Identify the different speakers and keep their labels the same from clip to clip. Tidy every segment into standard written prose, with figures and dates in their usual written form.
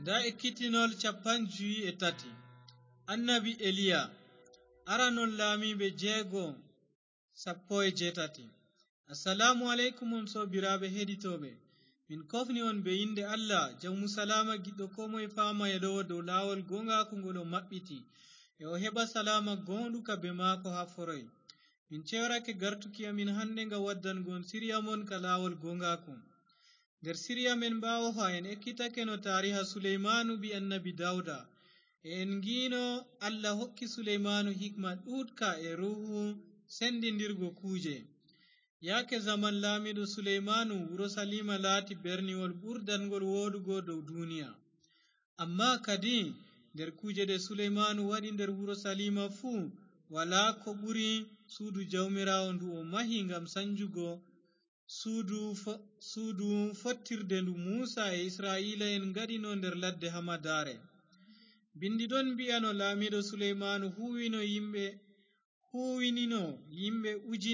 Speaker 1: nda ekkitinol 13 annabi eliya aranon laamiɓe 6:18. assalamu aleykum on sobiraɓe heɗitoɓe, min kofni on be inde allah jawmu salama giɗɗo ko moye fama e ɗo dow lawol gongaku ngol o maɓɓiti e o heɓa salama gonɗuka be maako ha foroy. min cewrake gartuki amin hande nga waddangon siriya mon ka lawol gongaku. nder siriya men ɓawo ha en ekkitake no tariha suleymanu bi annabi dawda e en ngino allah hokki suleymanu hikma ɗuɗka e ruhu sendindirgo kuje. yake zaman laamiɗo suleymanu wuro salima laati berniwol ɓurdangol woɗugo dow duniya. amma kadi nder kuje ɗe suleymanu waɗi nder wuro salima fuu wala ko ɓuri suudu jawmirawo ndu o mahi ngam sanjugo suudu fottirde ndu musa e israila en gaɗino nder ladde hamadare. bindi ɗon mbi'a no laamiɗo suleymanu huwinino yimɓe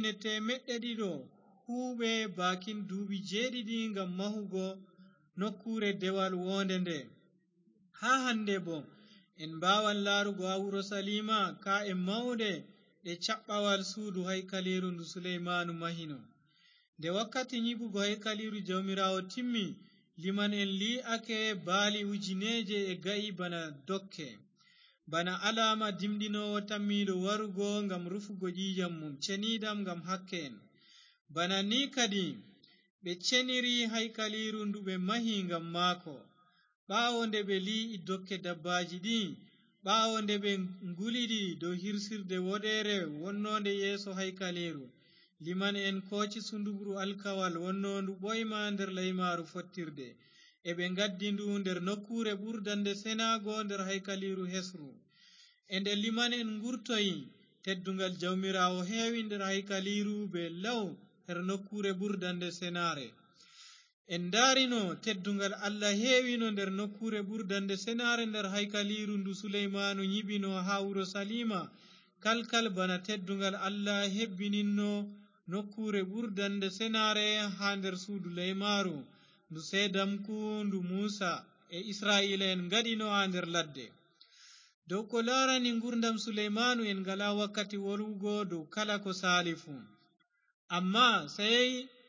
Speaker 1: 1,200 huuɓe bakin duuɓi 7 ngam mahugo nokkure dewal wonde nde. ha hande bo en mbawan larugo ha wuro salima ka'e mauɗe ɗe caɓɓawal suudu haikaliru ndu suleymanu mahino. nde wakkati nyiɓugo haikaliru jawmirawo timmi, liman en li'ake baali 1,000 e ga'i bana dokke, bana alama dimɗinowo tammiɗo warugo ngam rufugo ƴiƴam mum ceniɗam ngam hakke en. bana ni kadi ɓe ceniri haikaliru ndu ɓe mahi ngam maako. ɓawo nde ɓe li'i dokke dabbaji ɗi, ɓawo nde ɓe nguliɗi dow hirsirde woɗere wonnode yeeso haikaliru, liman en koci sundugru alkawal wonnondu ɓoyma nder leymaru fottirde, e ɓe gaddi ndu nder nokkure ɓurdande senago nder haikaliru hesru. e nde liman en ngurtoyi, teddungal jawmirawo heewi nder haikaliru be law her nokkure ɓurdande senare. en darino teddungal allah heewino nder nokkure ɓurdande senare nder haikaliru ndu suleymanu nyiɓino ha wuro salima kalkal bana teddungal allah hebbininno nokkure ɓurdande senare ha nder suudu leymaru ndu sedamku ndu musa e israila en gaɗino ha nder ladde. dow ko larani gurdam suleymanu en ngala wakkati wolwugo dow kala ko sali fu, amma sai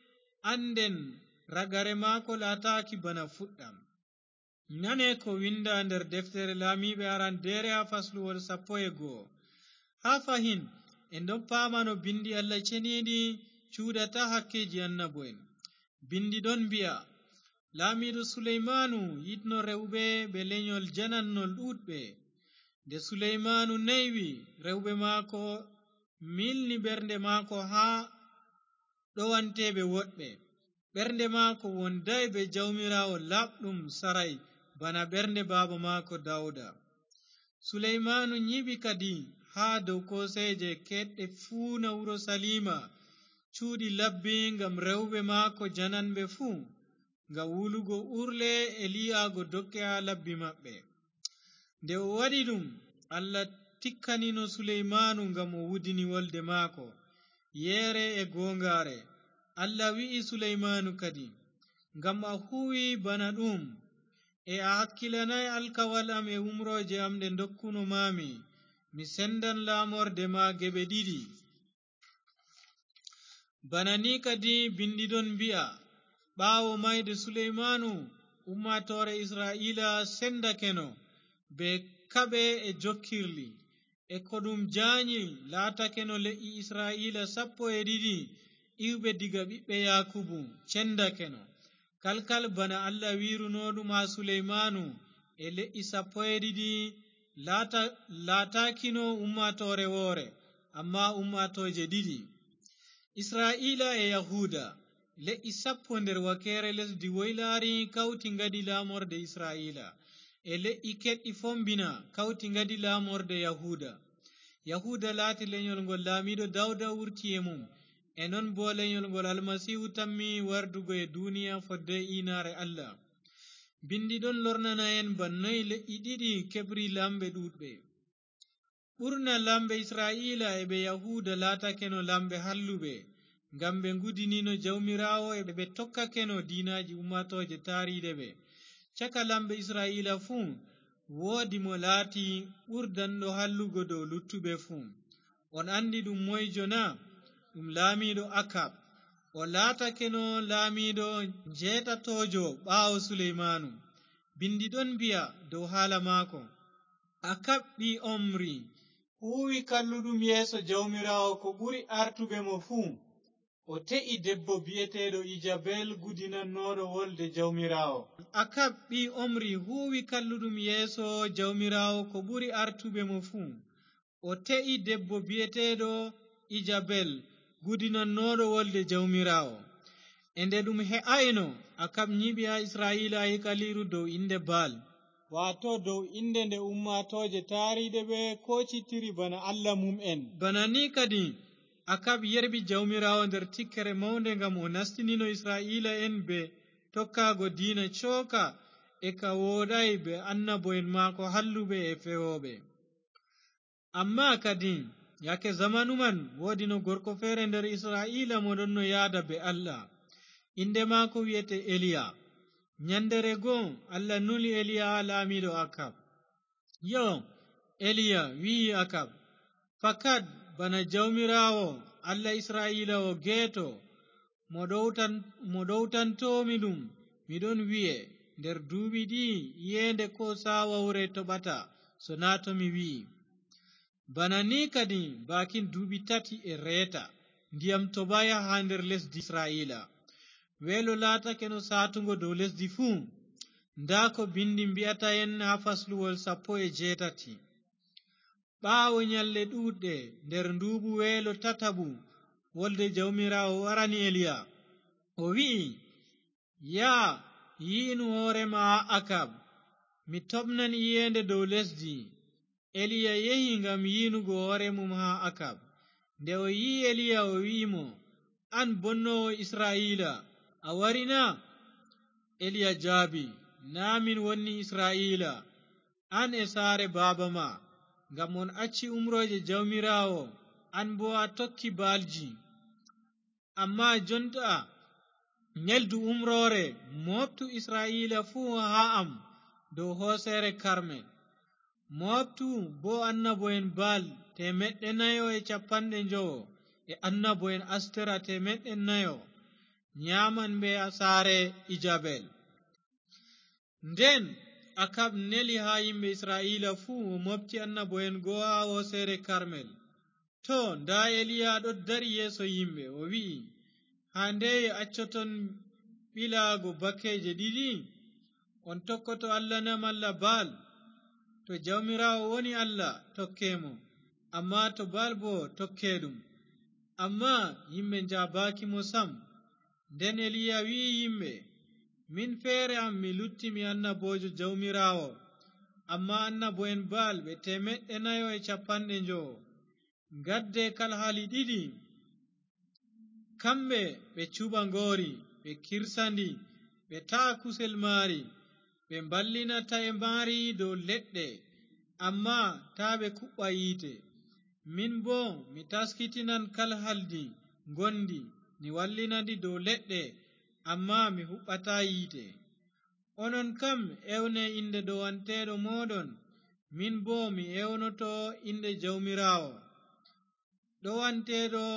Speaker 1: anden ragare maako lataki bana fuɗɗam. nane ko winda nder deftere laamiɓe arandere ha fasluwol 11. ha fahin en ɗon pamano bindi allah ceniɗi cuɗata hakkeji annabo'en. bindi ɗon mbi'a laamiɗo suleymanu yitno rewɓe be lenyol janannol ɗuɗɓe. nde suleymanu naywi, rewɓe maako milni ɓernde maako ha ɗowanteɓe woɗɓe. ɓernde maako wondai be jawmirawo laɓɗum sarai bana ɓernde baba maako dawda. suleymanu nyiɓi kadi ha dow koseje keɗɗe fuu na wuro salima, cuuɗi labbi ngam rewɓe maako jananɓe fuu, ngam wulugo urle e li'ago dokke ha labbi maɓɓe. nde o waɗi ɗum, allah tikkanino suleymanu ngam o wudini wolde maako yeere e gongare. allah wi'i suleymanu kadi, ngam a huwi bana ɗum e a hakkilanai alkawal am e umroje am ɗe dokkuno mami, mi sendan lamorde ma geɓe 2. bana ni kadi bindi ɗon mbi'a ɓawo mayde suleymanu, ummatore israila sendakeno be kaɓe e jokkirli, e ko ɗum janyi latakeno le'i israila 12 iwɓe diga ɓiɓɓe yakubu cendakeno kalkal bana allah wiruno ɗum ha suleymanu, e le'i 12 latakino ummatore woore amma ummatoje 2. israila e yahuda le'i 10 nder wakere lesdi woylari kawti ngadi lamorde israila, e le'i keɗɗi fombina kawti ngadi lamorde yahuda. yahuda laati lenyol ngol laamiɗo dawda wurti e mum, e non bo lenyol ngol almasihu tammi wardugo e duniya fodde inare allah. bindi ɗon lornana en bannoyi le'i 2 keɓri lamɓe ɗuɗɓe. ɓurna lamɓe israila e ɓe yahuda latakeno lamɓe halluɓe, ngam ɓe ngudinino jawmirawo e ɓe tokkakeno dinaji ummatoje tariɗe ɓe. caka lamɓe israila fuu woodi mo laati ɓurdanɗo hallugo dow luttuɓe fuu. On andi ɗum moyjo na? Ɗum laamiɗo Akab. O laatakeno laamiɗo jeetatojo ɓaawo Suleymanu. Bindi ɗon mbi'a dow haala maako, Akab ɓi Omri huwi kalluɗum yeeso jawmirawo ko ɓuri artuɓe mo fuu. O te'i debbo bi'eteɗo Ijabel gudinannoɗo wolde jawmirawo. Akab ɓi Omri huwi kalluɗum yeeso jawmirawo ko ɓuri artuɓe mo fuu. O te'i debbo bi'eteɗo Ijabel gudinannoɗo wolde jawmirawo. E nde ɗum he'ayno, Akab nyiɓi ha Israila haykaliru dow inde Baal, wato dow inde nde ummatoje taariɗe ɓe kocittiri bana Allah mum'en. Bana ni kadi Akab yerbi jawmirawo nder tikkere maunde ngam o nastinino Israila en be tokkago diina cooka e ka woɗai be annabo'en maako halluɓe e fewoɓe. Amma kadi yake zamanu man woodi no gorko feere nder Israila mo ɗon no yaada be Allah. Inde maako wiyete Eliya. Nyandere goo Allah nuli Eliya ha laamiɗo Akab. Yo, Eliya wi'i Akab, fakat bana jawmirawo Allah Israila o geeto mo ɗowtantomi ɗum, miɗon wi'e nder duuɓi ɗi yende ko sawawre toɓata so na to mi wi'i. Bana ni kadi bakin duuɓi 3 e reeta ndiyam toɓaya ha nder lesdi Israila. Weelo laatake no saatugo dow lesdi fuu. Nda ko bindi mbi'ata en ha fasluwol 18. Ɓaawo nyalle ɗuɗɗe nder nduuɓu weelo tataɓu wolde jawmirawo warani Eliya. O wi'i, ya yi'inu hoorema ha Akab, mi toɓnan iyende dow lesdi. Eliya yehi ngam yi'inugo hoore mum ha Akab. Nde o yi'i Eliya o wi'imo, an bonnowo Israila, a warina? Eliya jaabi, na min wonni Israila, an e saare baaba ma, ngam on acci umroje jawmirawo, an bo a tokki baalji. Amma jonta nyeldu umrore moftu Israila fuu ha am dow hoosere Karmel. Moftu bo annabo'en Baal 450 e annabo'en Astera 400 nyaman be saare Ijabel. Nden Akab neli ha yimɓe Israila fuu o mofti annabo'en goo ha hoosere Karmel. To nda Eliya ɗo dari yeeso yimɓe o wi'i, ha ndeye accoton ɓilaago bakkeje 2? On tokkoto Allah na malla Baal? To jawmirawo woni Allah, tokkemo, amma to Baal bo tokke ɗum. Amma yimɓe njabaki mo sam. Nden Eliya wi'i yimɓe, min feere am mi lutti mi annabojo jawmirawo, amma annabo'en Baal ɓe 450. Gadde kalhali 2, kamɓe ɓe cuɓa ngoori, ɓe kirsandi, ɓe ta'a kusel maari, ɓe ballinata e maari dow leɗɗe, amma ta ɓe kuɓɓa yiite. Min bo mi taskitinan kalhaldi gondi, mi wallinandi dow leɗɗe, amma mi huɓɓata yiite. Onon kam ewne inde dowanteɗo moɗon, min bo mi ewnoto inde jawmirawo. Dowanteɗo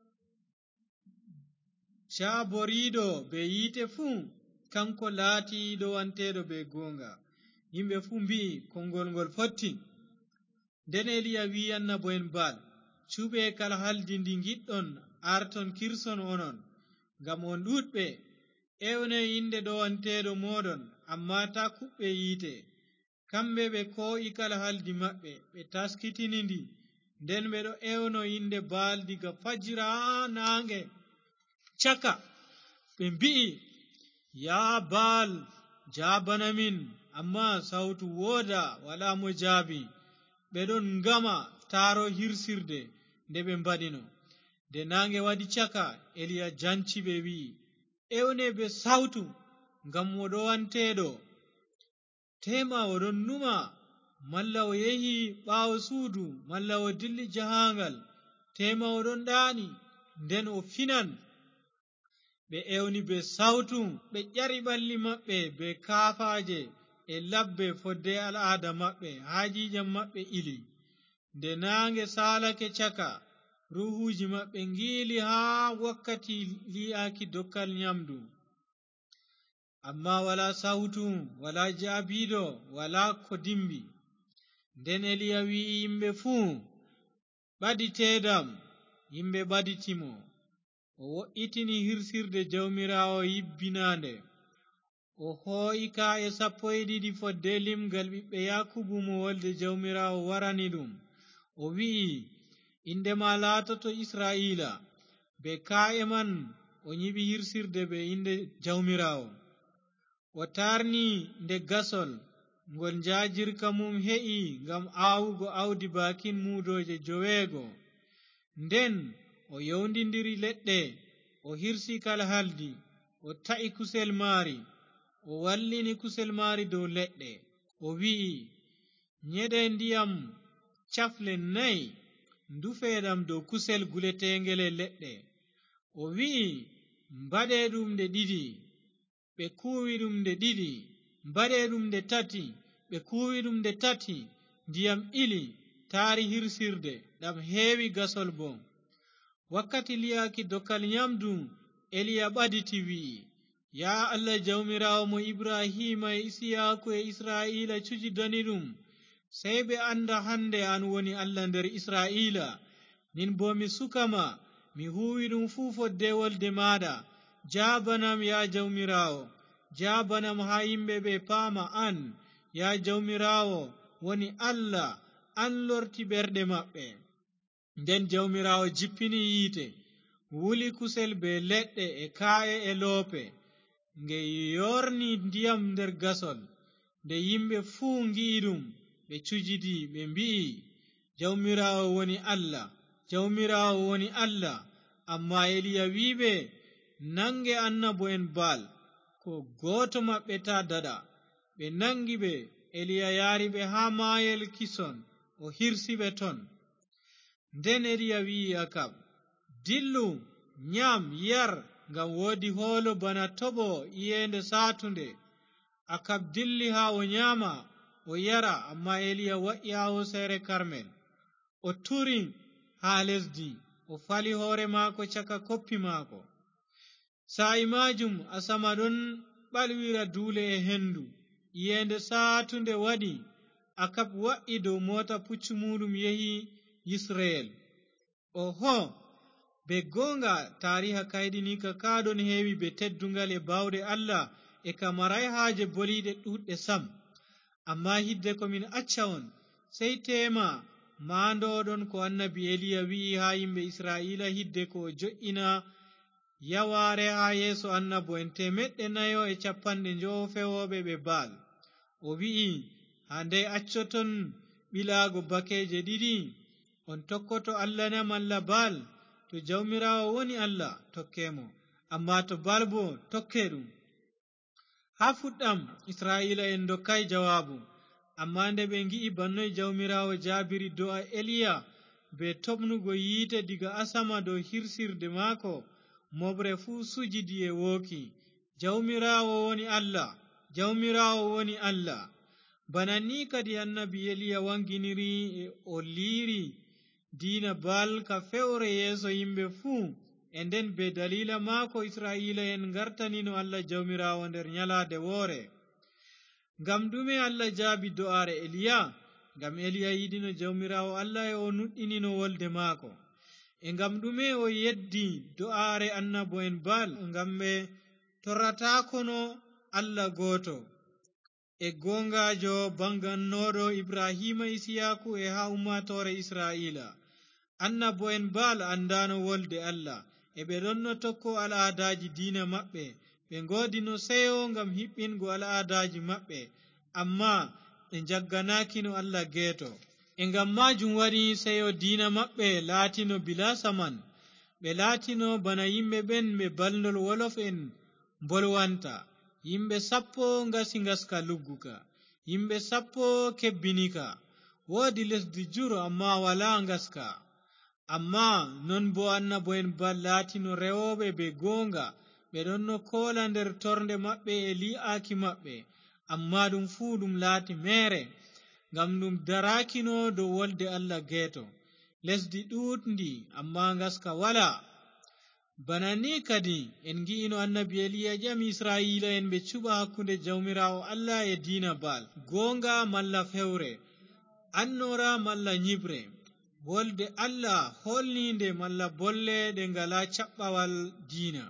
Speaker 1: jaaboriɗo be yiite fuu, kanko laati dowanteɗo be goonga. Yimɓe fuu mbi'i konngol ngol fotti. Nden Eliya wi'i annabo'en Baal, cuɓe kala haldi ndi giɗɗon arton kirson onon, ngam on ɗuɗɓe. Ewne inde dowanteɗo moɗon, amma ta kuɓɓe yiite. Kamɓe ɓe ko'i kala haldi maɓɓe, ɓe taskitini ndi. Nden ɓe ɗo ewno inde Baal diga fajira ha naange caka. Ɓe mbi'i, ya Baal, jaabana min, amma sautu wooda wala mo jaabi. Ɓe ɗon ngama taaro hirsirde nde ɓe mbaɗino. Nde naange waɗi caka, Eliya janci ɓe wi'i, ewne be sautu, ngam o ɗowanteɗo. Tema o ɗon numa, malla o yehi ɓaawo suudu, malla o dilli jahangal. Tema o ɗon ɗaani, nden o finan. ɓe ewni be sawtu ɓe ƴari ɓalli maɓɓe be kaafaje e labbe fodde al'ada maɓɓe haajijam maɓɓe ili nde naange salake caka ruhuji maɓɓe ngiili haa wakkati li'aki dokkal nyamdu amma wala sawtu wala jaabiɗo wala ko dimbi nden Eliya wi'i yimɓe fuu ɓaditeedam yimɓe ɓaditimo o wo'itini hirsirde jawmirawo yibbinande o hoo'i ka'e 12 fodde limgal ɓiɓɓe Yakubu mo wolde jawmirawo warani ɗum o wi'i indema laatoto Israila be ka'e man o nyiɓi hirsirde be inde jawmirawo o tarni nde gasol ngol njajirka mum he'i ngam aawugo awdi bakin muudoje 9 nden o yowndindiri leɗɗe o hirsi kala haldi o ta'i kusel maari o wallini kusel maari dow leɗɗe o wi'i nyeɗe ndiyam cafle 4 ndufeɗam dow kusel guletengele leɗɗe o wi'i mbaɗe ɗum nde 2 ɓe kuwi ɗum nde 2 mbaɗe ɗum nde 3 ɓe kuwi ɗum nde 3 ndiyam ili taari hirsirde ɗam heewi gasol bo wakkati li'aki dokkal nyamdu Eliya ɓaditi wi'i ya Allah jawmirawo mo Ibrahima e Isiyaku e Israila cujidani ɗum sey ɓe anda hande an woni Allah nder Israila nin bo mi sukama mi huwi ɗum fuu fodde wolde maɗa jabanam ya jawmirawo jabanam ha yimɓe ɓe paama an ya jawmirawo woni Allah an lorti ɓerɗe maɓɓe nden jawmirawo jippini yiite wuli kusel be leɗɗe e ka'e e loope nge yorni ndiyam nder gasol nde yimɓe fuu ngi'i ɗum ɓe cujidi ɓe mbi'i jawmirawo woni Allah jawmirawo woni Allah amma Eliya wiɓe nange annabo en Baal ko goto maɓɓe ta daɗa ɓe nangi ɓe Eliya yaari ɓe haa maayel Kison o hirsi ɓe ton nden Eliya wi'i Akab dillu nyam yar ngam woodi hoolo bana toɓo iyende saatunde Akab dilli haa o nyama o yara amma Eliya wa'i haa hosere Karmel o turi haa lesdi o fali hoore maako caka koppi maako sa'i majum asama ɗon ɓalwira duule e hendu iyende saatunde waɗi Akab wa'i dow mota puccu muɗum yehi Yisreel oho be gonga tariha kayɗinika kaɗon heewi be teddungal e bawde Allah e kamaray haaje boliɗe ɗuɗɗe sam amma hidde komin acca on sey tema maandoɗon ko annabi Eliya wi'i ha yimɓe Israila hidde ko jo'ina yaware ha yeeso annabo en 450 fewoɓe ɓe Baal o wi'i ha nde accoton ɓilaago bakeje 2 on tokkoto Allah na malla Baal to jawmirawo woni Allah tokkemo amma to Baal bo tokke ɗum ha fuɗɗam Israila en dokkay jawabu amma nde ɓe ngi'i bannoy jawmirawo jaabiri do'a Eliya be tobnugo yiite diga asama dow hirsirde maako mobre fuu sujidi e wooki jawmirawo woni Allah jawmirawo woni Allah bana ni kadi annabi Eliya wanginiri e o liiri diina Baal ka fewre yeeso yimɓe fuu e nden be dalila maako Israila en gartanino Allah jawmirawo nder nyalade woore ngam ɗume Allah jaabi do'are Eliya ngam Eliya yiɗino jawmirawo Allah e o nuɗɗinino wolde maako e ngam ɗume o yeddi do'are annabo en Baal ngam ɓe torratakono Allah gooto e gongajo bangannoɗo Ibrahima Isiyaku e ha ummatore Israila annabo en Baal andano wolde Allah e ɓe ɗonno tokko al'adaji diina maɓɓe ɓe godino seyo ngam hiɓɓingo al'adaji maɓɓe amma ɓe jagganakino Allah geeto e ngam majum waɗi seyo diina maɓɓe laatino bila saman ɓe laatino bana yimɓe ɓen ɓe balndol wolof en bolwanta yimɓe 10 ngasi ngaska lugguka yimɓe 10 kebbinika woodi lesdi juro amma wala ngaska amma non bo annabo en Baal laatino rewoɓe be gonga ɓe ɗon no kola nder torde maɓɓe e li'aki maɓɓe, amma ɗum fuu ɗum laati mere, ngam ɗum darakino dow wolde Allah geeto. Lesdi ɗuuɗndi amma ngaska wala. Bana ni kadi en gi'ino annabi Eliya ƴami Israila en ɓe cuɓa hakkunde jawmirawo Allah e diina Baal, goonga malla fewre, annora malla nyibre, wolde Allah holninde malla bolle ɗe ngala caɓɓawal diina.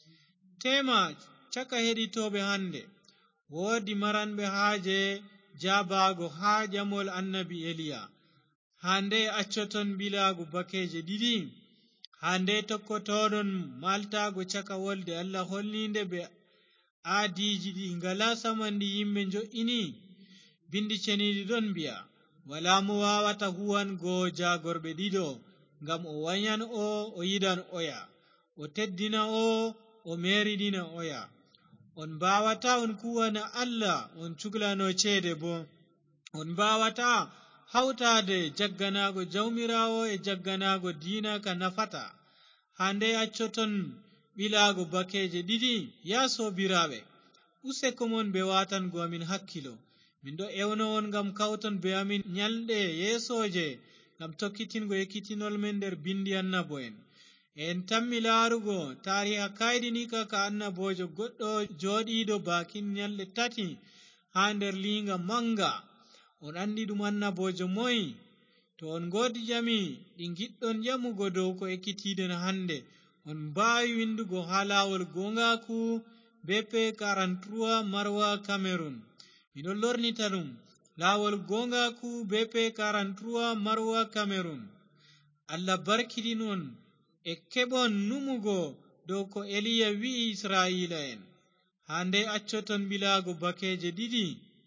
Speaker 1: Tema caka heɗitoɓe hande, woodi maranɓe haaje jabago haa ƴamol annabi Eliya. Hande accoton bilago bakeje ɗiɗi, hande tokkotoɗon maltago caka wolde Allah holninde be aadiji ɗi ngala samanɗi yimɓe jo'ini. Bindi ceniɗi ɗon mbi'a, wala mo wawata huwango jagorɓe ɗiɗo, ngam o wanyan o yiɗan oya, o teddina o meriɗina oya. On mbawata on kuwana Allah on cuklano ceede bo. On mbawata hawtade jagganago jawmirawo e jagganago diina ka nafata. Hande accoton ɓilago bakeje ɗiɗi. Ya sobiraɓe, useko mon be watango amin hakkilo. Min ɗo ewno on ngam kawton be amin nyalɗe yeesoje, ngam tokkitingo ekkitinol men nder bindi annabo en tammi laarugo tariha kaydinika ka annabojo goɗɗo joɗiɗo bakin nyalɗe 3 ha nder linga manga. On andi ɗum annabojo moyi? To on godi jami ɗi giɗɗon ƴamugo dow ko ekkitiɗen hande, on mbawi windugo ha lawol gongaku BP 43 Marwa Cameroon. Miɗon lornita ɗum, lawol gongaku BP 43 Marwa Cameroon. Allah barkiɗinon e keɓon numugo dow ko Eliya wi'i Israila en. Hande accoton bilago bakeje ɗiɗi.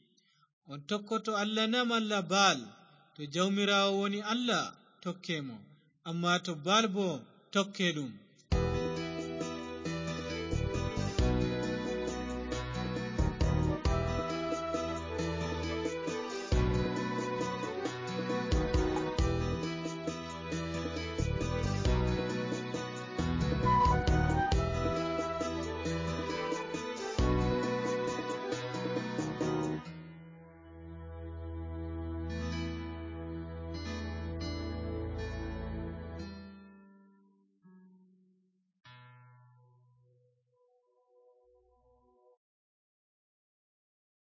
Speaker 1: On tokkoto Allah na malla Baal? To jawmirawo woni Allah, tokkemo, amma to Baal bo, tokke ɗum.